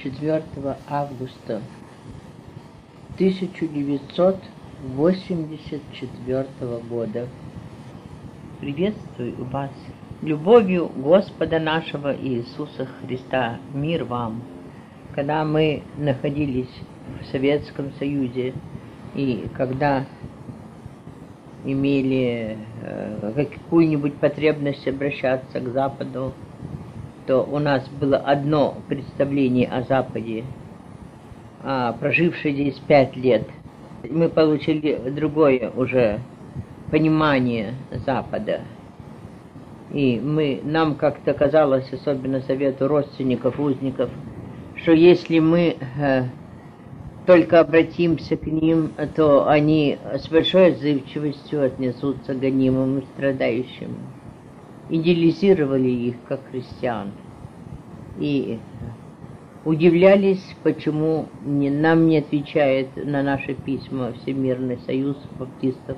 4 августа 1984 года. Приветствую вас любовью Господа нашего Иисуса Христа. Мир вам! Когда мы находились в Советском Союзе и когда имели какую-нибудь потребность обращаться к Западу, то у нас было одно представление о Западе, а прожившие здесь 5 лет, мы получили другое уже понимание Запада. И нам как-то казалось, особенно совету родственников, узников, что если мы только обратимся к ним, то они с большой отзывчивостью отнесутся к гонимым и страдающим. Идеализировали их как христиан и удивлялись, почему нам не отвечает на наши письма Всемирный союз баптистов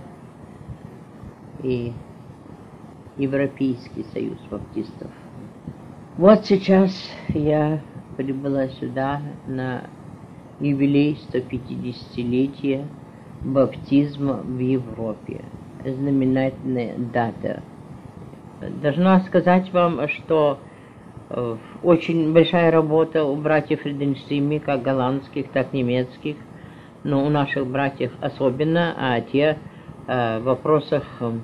и Европейский союз баптистов. Вот сейчас я прибыла сюда на юбилей 150-летия баптизма в Европе. Знаменательная дата. Должна сказать вам, что очень большая работа у братьев Фриденштейме, как голландских, так и немецких, но у наших братьев особенно, а те в вопросах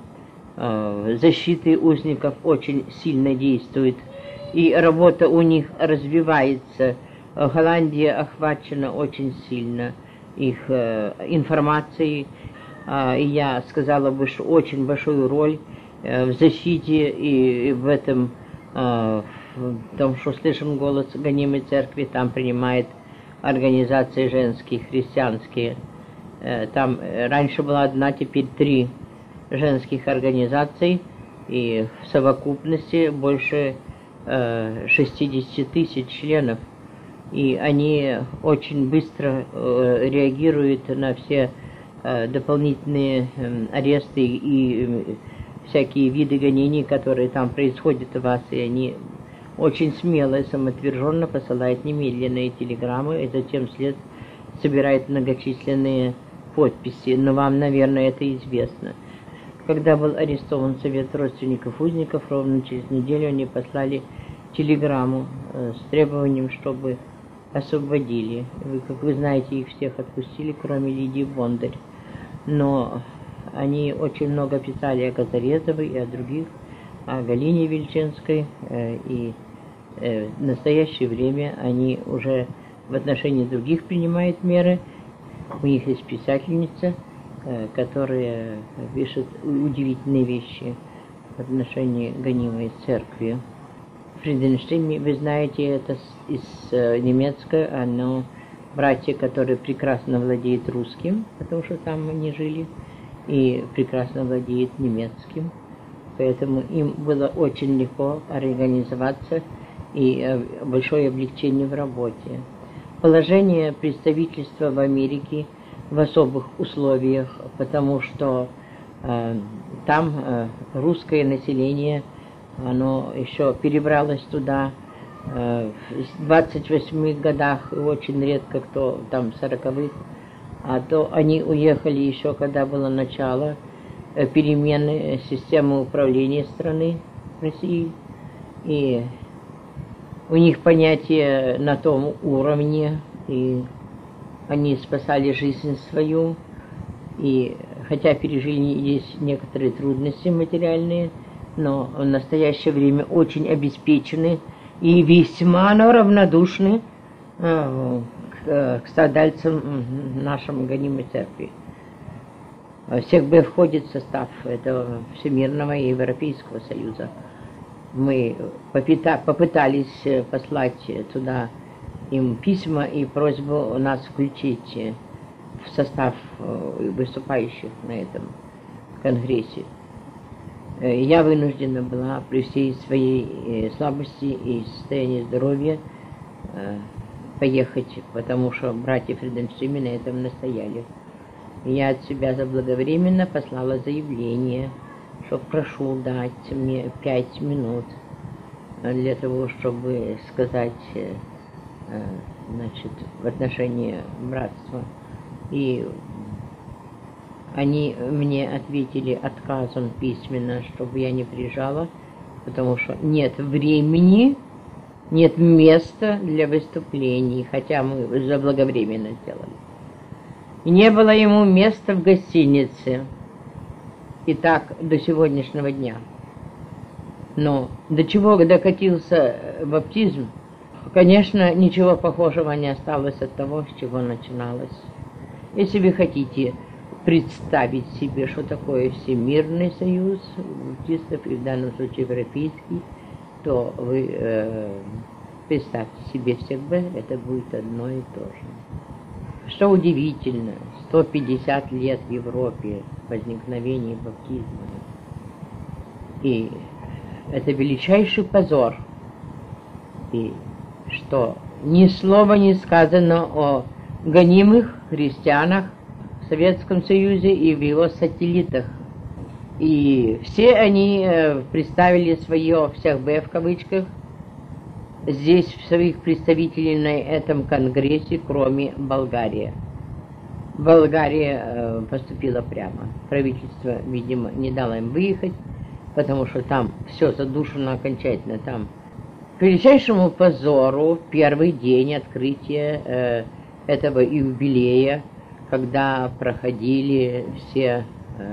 защиты узников очень сильно действуют, и работа у них развивается. Голландия охвачена очень сильно их информацией, и я сказала бы, что очень большую роль в защите и в этом, в том, что слышим голос гонимой церкви, там принимает организации женские, христианские. Там раньше была одна, теперь 3 женских организаций, и в совокупности больше 60 тысяч членов. И они очень быстро реагируют на все дополнительные аресты и всякие виды гонений, которые там происходят у вас, и они очень смело и самоотверженно посылают немедленные телеграммы, и затем вслед собирают многочисленные подписи. Но вам, наверное, это известно. Когда был арестован Совет родственников узников, ровно через неделю они послали телеграмму с требованием, чтобы освободили. Как вы знаете, их всех отпустили, кроме Лидии Бондарь. Но они очень много писали о Казарезовой и о других, о Галине Вельчинской, и в настоящее время они уже в отношении других принимают меры. У них есть писательница, которая пишет удивительные вещи в отношении гонимой церкви. Фриденштейм, вы знаете, это из немецкого, но братья, которые прекрасно владеют русским, потому что там они жили, и прекрасно владеют немецким, поэтому им было очень легко организоваться и большое облегчение в работе. Положение представительства в Америке в особых условиях, потому что там русское население, оно еще перебралось туда в 28 годах, и очень редко кто там в 40-х, а то они уехали еще, когда было начало перемены системы управления страны России, и у них понятие на том уровне, и они спасали жизнь свою, и хотя пережили здесь некоторые трудности материальные, но в настоящее время очень обеспечены и весьма равнодушны к страдальцам нашей гонимой церкви. Всех бы входит в состав этого Всемирного и Европейского союза. Мы попытались послать туда им письма и просьбу нас включить в состав выступающих на этом конгрессе. Я вынуждена была при всей своей слабости и состоянии здоровья поехать, потому что братья Фриденштейме на этом настояли. Я от себя заблаговременно послала заявление, что прошу дать мне 5 минут для того, чтобы сказать значит, в отношении братства. И они мне ответили отказом письменно, чтобы я не приезжала, потому что нет времени, нет места для выступлений, хотя мы заблаговременно сделали. И не было ему места в гостинице. И так до сегодняшнего дня. Но до чего докатился баптизм, конечно, ничего похожего не осталось от того, с чего начиналось. Если вы хотите представить себе, что такое Всемирный союз баптистов, и в данном случае европейский, то вы представьте себе всех бы, это будет одно и то же. Что удивительно, 150 лет в Европе возникновения баптизма. И это величайший позор. И что ни слова не сказано о гонимых христианах в Советском Союзе и в его сателлитах. И все они представили свое, всех «Б» в кавычках, здесь своих представителей на этом конгрессе, кроме Болгарии. Болгария поступила прямо. Правительство, видимо, не дало им выехать, потому что там все задушено окончательно. Там к величайшему позору первый день открытия этого юбилея, когда проходили все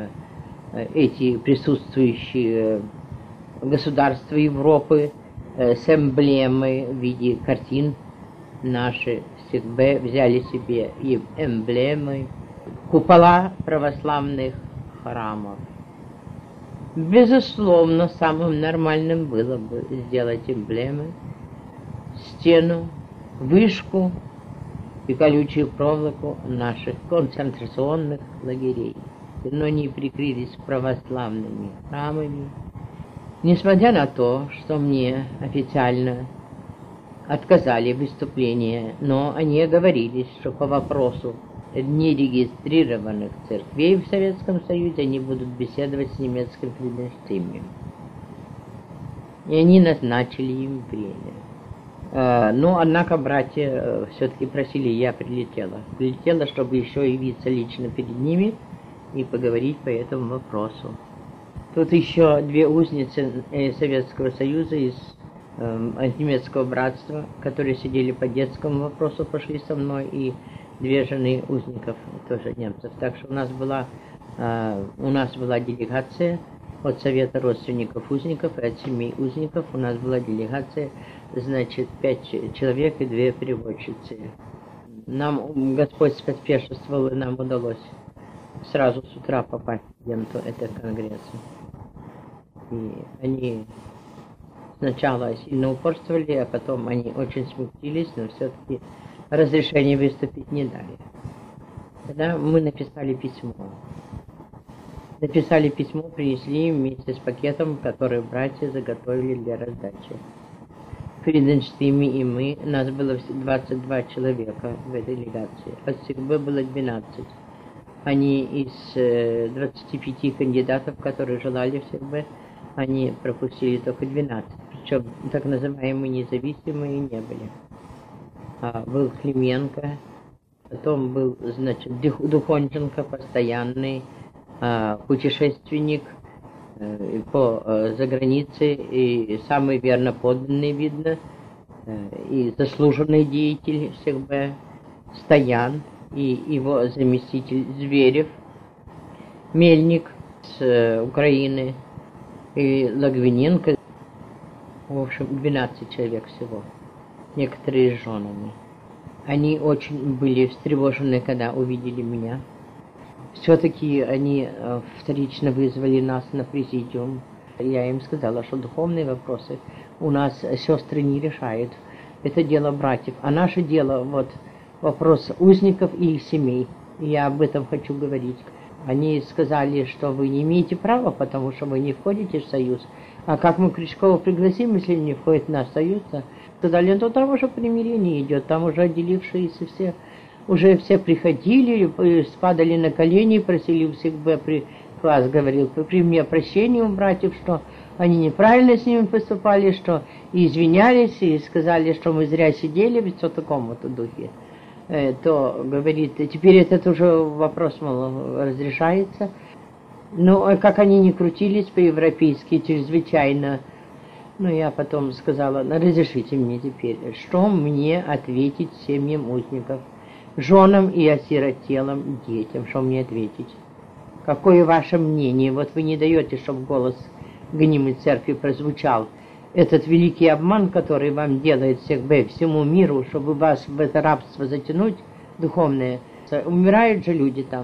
эти присутствующие государства Европы с эмблемой в виде картин, наши всегда взяли себе и эмблемы, купола православных храмов. Безусловно, самым нормальным было бы сделать эмблемы, стену, вышку и колючую проволоку наших концентрационных лагерей. Но они прикрылись православными храмами. Несмотря на то, что мне официально отказали в выступлении, но они оговорились, что по вопросу нерегистрированных церквей в Советском Союзе они будут беседовать с немецким Фриденштейном. И они назначили им время. Но, однако, братья все-таки просили, я прилетела. Прилетела, чтобы еще явиться лично перед ними и поговорить по этому вопросу. Тут еще две узницы Советского Союза из немецкого братства, которые сидели по детскому вопросу, пошли со мной, и две жены узников, тоже немцев. Так что у нас была делегация от Совета родственников узников и от семей узников. У нас была делегация, значит, 5 человек и 2 переводчицы. Нам Господь споспешествовал, и нам удалось сразу с утра попасть к этого конгресса. И они сначала сильно упорствовали, а потом они очень смутились, но все-таки разрешение выступить не дали. Тогда мы написали письмо. Принесли вместе с пакетом, который братья заготовили для раздачи. Фриденштейн и мы, нас было 22 человека в этой делегации. От СИГБ было 12. Они из 25 кандидатов, которые желали в СИГБ, они пропустили только 12. Причем так называемые независимые не были. Был Клименко, потом был, значит, Духонченко, постоянный путешественник по загранице и самый верно подданный, видно, и заслуженный деятель СИГБ Стоян, и его заместитель Зверев, Мельник с Украины, и Логвиненко. В общем, 12 человек всего, некоторые с женами. Они очень были встревожены, когда увидели меня. Все-таки они вторично вызвали нас на президиум. Я им сказала, что духовные вопросы у нас сестры не решают. Это дело братьев. А наше дело, вот, вопрос узников и их семей. И я об этом хочу говорить. Они сказали, что вы не имеете права, потому что вы не входите в союз. А как мы Крючкова пригласим, если не входит в наш союз? Сказали, ну там уже примирение идет, там уже отделившиеся все, уже все приходили, падали на колени, просили у всех бы, класс говорил, при мне прощения у братьев, что они неправильно с ними поступали, что и извинялись, и сказали, что мы зря сидели, ведь в таком-то духе. То, говорит, теперь этот уже вопрос, мол, разрешается. Ну, как они не крутились по-европейски, чрезвычайно. Ну, я потом сказала, разрешите мне теперь, что мне ответить семьям узников, женам и осиротелым детям, что мне ответить? Какое ваше мнение? Вот вы не даете, чтобы голос гонимой церкви прозвучал. Этот великий обман, который вам делает всему миру, чтобы вас в это рабство затянуть духовное. Умирают же люди там.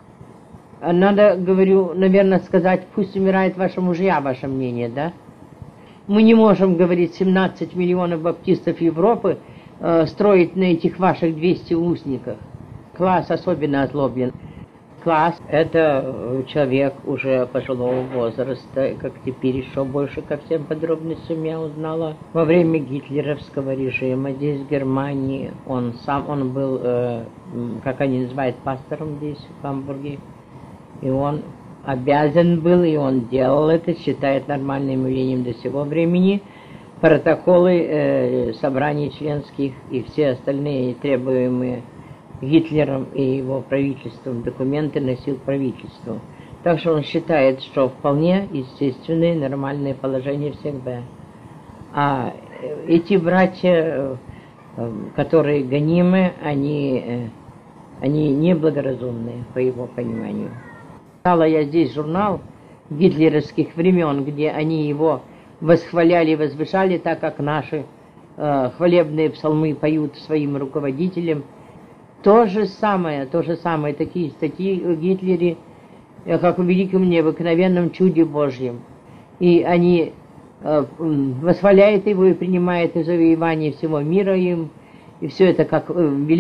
Надо, говорю, наверное, сказать, пусть умирают ваши мужья, ваше мнение, да? Мы не можем, говорит, 17 миллионов баптистов Европы строить на этих ваших 200 узниках. Класс особенно озлоблен. Класс – это человек уже пожилого возраста, как теперь еще больше ко всем подробностям я узнала. Во время гитлеровского режима здесь, в Германии, он был, как они называют, пастором здесь, в Гамбурге. И он обязан был, и он делал это, считает нормальным явлением до сего времени, протоколы собраний членских и все остальные требуемые Гитлером и его правительством документы носил правительству. Так что он считает, что вполне естественное, нормальное положение всегда. А эти братья, которые гонимы, они неблагоразумные, по его пониманию. Читала я здесь журнал гитлеровских времен, где они его восхваляли и возвышали, так как наши хвалебные псалмы поют своим руководителям. То же самое, такие статьи о Гитлере, как о великом необыкновенном чуде Божьем. И они восхваляют его и принимают из завоевания всего мира им, и все это как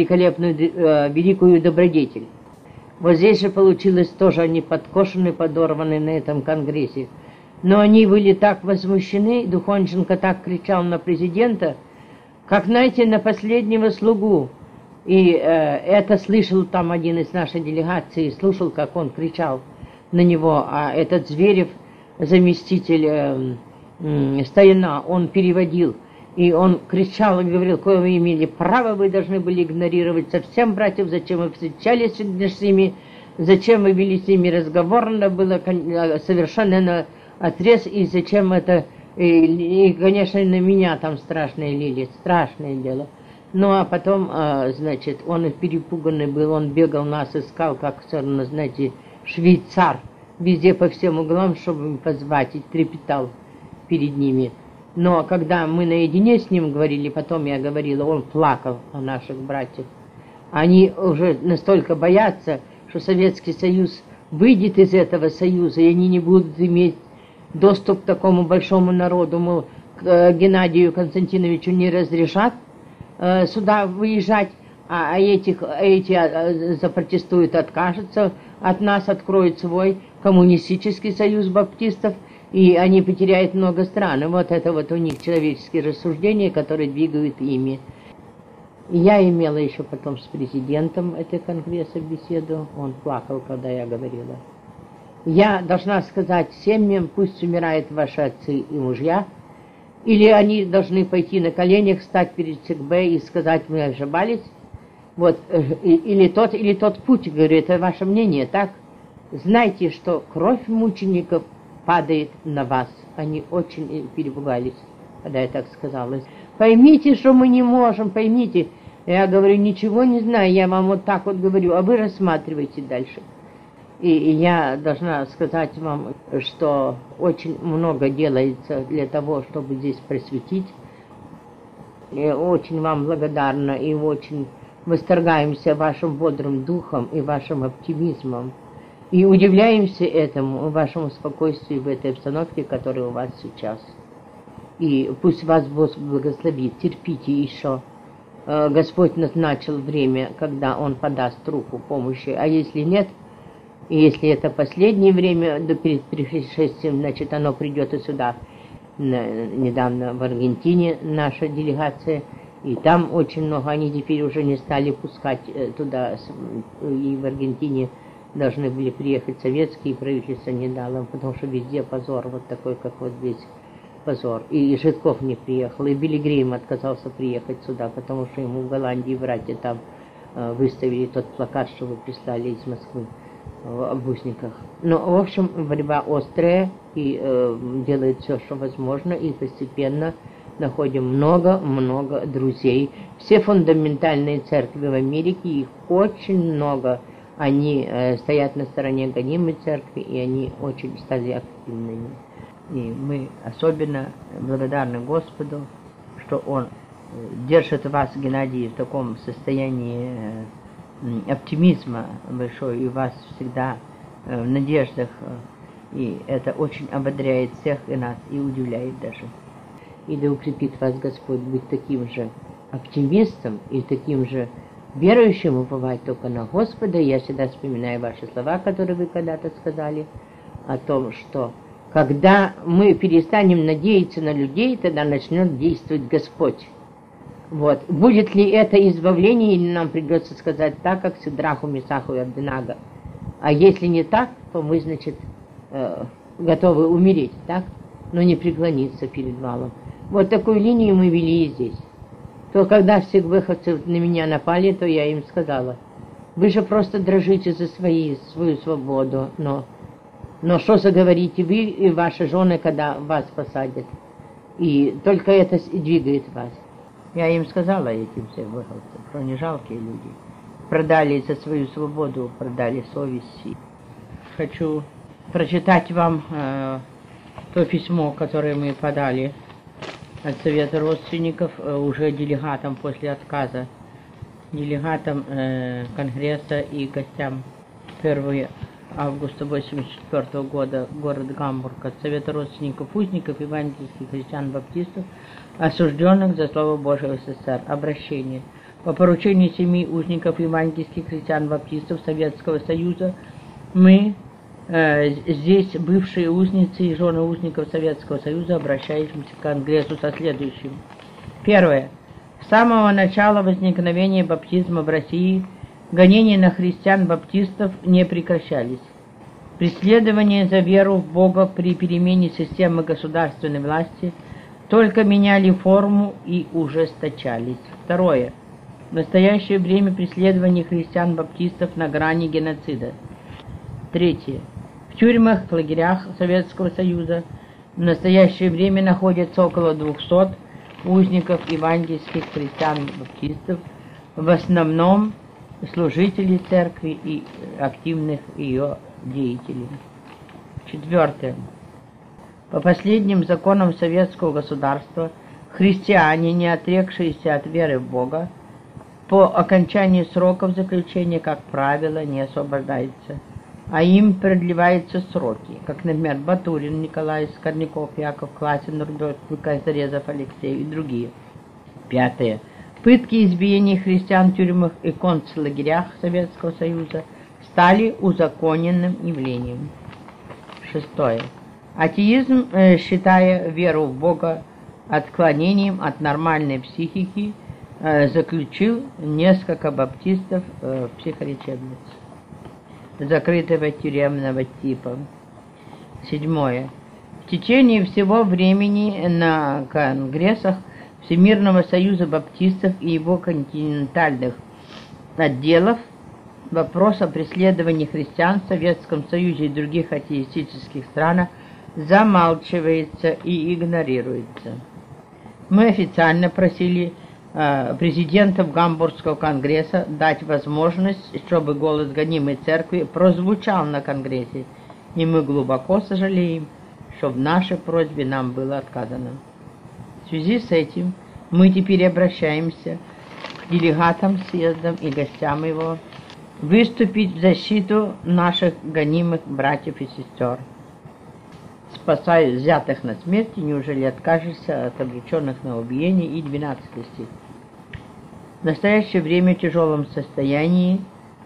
великую добродетель. Вот здесь же получилось тоже, они подкошены, подорваны на этом конгрессе. Но они были так возмущены, Духонченко так кричал на президента, как, знаете, на последнего слугу. И это слышал там один из нашей делегации, слушал, как он кричал на него, а этот Зверев, заместитель Стояна, он переводил. И он кричал и говорил, какое вы имели право, вы должны были игнорировать совсем братьев, зачем вы встречались с ними, зачем вы вели с ними разговор, надо было совершенно на отрез, и зачем это, и конечно, на меня там страшное лили, страшное дело. Ну, а потом, значит, он перепуганный был, он бегал, нас искал, как, знаете, швейцар, везде по всем углам, чтобы позвать, и трепетал перед ними. Но когда мы наедине с ним говорили, потом я говорила, он плакал о наших братьях. Они уже настолько боятся, что Советский Союз выйдет из этого союза, и они не будут иметь доступ к такому большому народу. Мол, к Геннадию Константиновичу не разрешат сюда выезжать, а эти запротестуют, откажутся от нас, откроют свой коммунистический союз баптистов, и они потеряют много стран. И вот это вот у них человеческие рассуждения, которые двигают ими. Я имела еще потом с президентом этого конгресса беседу, он плакал, когда я говорила. Я должна сказать семьям, пусть умирают ваши отцы и мужья, или они должны пойти на коленях, встать перед ЦКБ и сказать, мы ошибались. Вот, или тот путь, говорю, это ваше мнение, так? Знайте, что кровь мучеников падает на вас. Они очень перепугались, когда я так сказала. Поймите, что мы не можем, поймите. Я говорю, ничего не знаю, я вам вот так вот говорю, а вы рассматривайте дальше. И я должна сказать вам, что очень много делается для того, чтобы здесь просветить. Я очень вам благодарна и очень восторгаемся вашим бодрым духом и вашим оптимизмом. И удивляемся этому, вашему спокойствию в этой обстановке, которая у вас сейчас. И пусть вас Бог благословит, терпите еще. Господь назначил время, когда Он подаст руку помощи, а если нет, и если это последнее время перед пришествием, значит, оно придет и сюда. Недавно в Аргентине наша делегация, и там очень много, они теперь уже не стали пускать туда, и в Аргентине должны были приехать советские, правительство не дало, потому что везде позор, вот такой, как вот здесь позор. И Житков не приехал, и Билли Грейм отказался приехать сюда, потому что ему в Голландии братья там выставили тот плакат, что вы прислали из Москвы в обузниках. Но, в общем, борьба острая, и делает все, что возможно, и постепенно находим много-много друзей. Все фундаментальные церкви в Америке, их очень много. Они стоят на стороне гонимой церкви, и они очень стали активными. И мы особенно благодарны Господу, что Он держит вас, Геннадий, в таком состоянии оптимизма большой, и вас всегда в надеждах. И это очень ободряет всех и нас, и удивляет даже. И да укрепит вас Господь быть таким же оптимистом и таким же верующим, уповать только на Господа. Я всегда вспоминаю ваши слова, которые вы когда-то сказали, о том, что когда мы перестанем надеяться на людей, тогда начнет действовать Господь. Вот. Будет ли это избавление, или нам придется сказать так, как Сидраху, Месаху и Абдинага? А если не так, то мы, значит, готовы умереть, так? Но не преклониться перед валом. Вот такую линию мы вели и здесь. То когда всех выходцев на меня напали, то я им сказала: вы же просто дрожите за свою свободу, но что заговорите вы и ваши жены, когда вас посадят? И только это и двигает вас. Я им сказала, этим всем выходцам, что они жалкие люди. Продали за свою свободу, продали совесть. Хочу прочитать вам то письмо, которое мы подали от Совета родственников уже делегатам после отказа, делегатам Конгресса и гостям 1 августа 1984 года, город Гамбург, от Совета родственников узников, евангельских христиан-баптистов, осужденных за Слово Божие в СССР. Обращение. По поручению 7 узников евангельских христиан-баптистов Советского Союза мы, здесь бывшие узницы и жены узников Советского Союза, обращаемся к Конгрессу со следующим. Первое. С самого начала возникновения баптизма в России гонения на христиан-баптистов не прекращались. Преследования за веру в Бога при перемене системы государственной власти только меняли форму и ужесточались. Второе. В настоящее время преследование христиан-баптистов на грани геноцида. Третье. В тюрьмах, в лагерях Советского Союза в настоящее время находятся около 200 узников евангельских христиан-баптистов, в основном служителей церкви и активных ее деятелей. Четвертое. По последним законам советского государства христиане, не отрекшиеся от веры в Бога, по окончании сроков заключения, как правило, не освобождаются, а им продлеваются сроки, как, например, Батурин Николай, Скорняков Яков, Класин Рудольф, Зарезов Алексей и другие. Пятое. Пытки и избиения христиан в тюрьмах и концлагерях Советского Союза стали узаконенным явлением. Шестое. Атеизм, считая веру в Бога отклонением от нормальной психики, заключил несколько баптистов в психолечебниц закрытого тюремного типа. Седьмое. В течение всего времени на конгрессах Всемирного союза баптистов и его континентальных отделов вопрос о преследовании христиан в Советском Союзе и других атеистических странах замалчивается и игнорируется. Мы официально просили президентов Гамбургского конгресса дать возможность, чтобы голос гонимой церкви прозвучал на конгрессе, и мы глубоко сожалеем, что в нашей просьбе нам было отказано. В связи с этим мы теперь обращаемся к делегатам съезда и гостям его выступить в защиту наших гонимых братьев и сестер. Спасая взятых на смерть, неужели откажешься от обреченных на убиение? И 12 стих. В настоящее время в тяжелом состоянии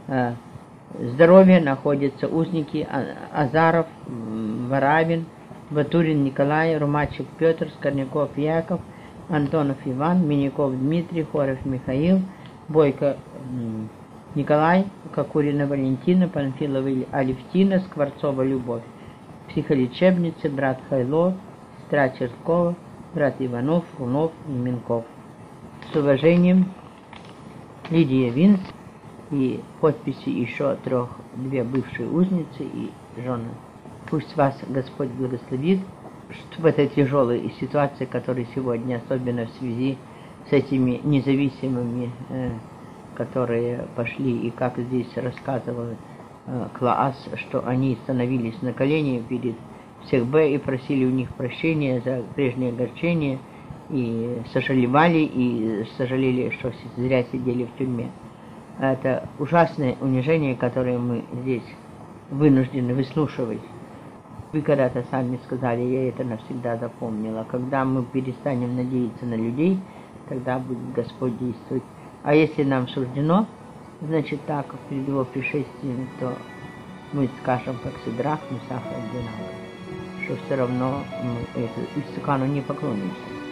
здоровья находятся узники Азаров, Варавин, Батурин Николай, Румачек Петр, Скорняков Яков, Антонов Иван, Миняков Дмитрий, Хорев Михаил, Бойко Николай, Кокурина Валентина, Панфилова Алевтина, Скворцова Любовь. Психолечебницы брат Хайло, сестра Черткова, брат Иванов, Рунов и Минков. С уважением, Лидия Винс, и подписи еще две бывшие узницы и жены. Пусть вас Господь благословит, что в этой тяжелой ситуации, которая сегодня, особенно в связи с этими независимыми, которые пошли, и как здесь рассказывал Клаас, что они становились на колени перед всех Б и просили у них прощения за прежнее огорчение, и сожалевали, и сожалели, что зря сидели в тюрьме. Это ужасное унижение, которое мы здесь вынуждены выслушивать. Вы когда-то сами сказали, я это навсегда запомнила. Когда мы перестанем надеяться на людей, тогда будет Господь действовать. А если нам суждено, значит так, перед его пришествием, то мы скажем, как Сидрах, Месах и Абедnego, что все равно мы истукану не поклонимся.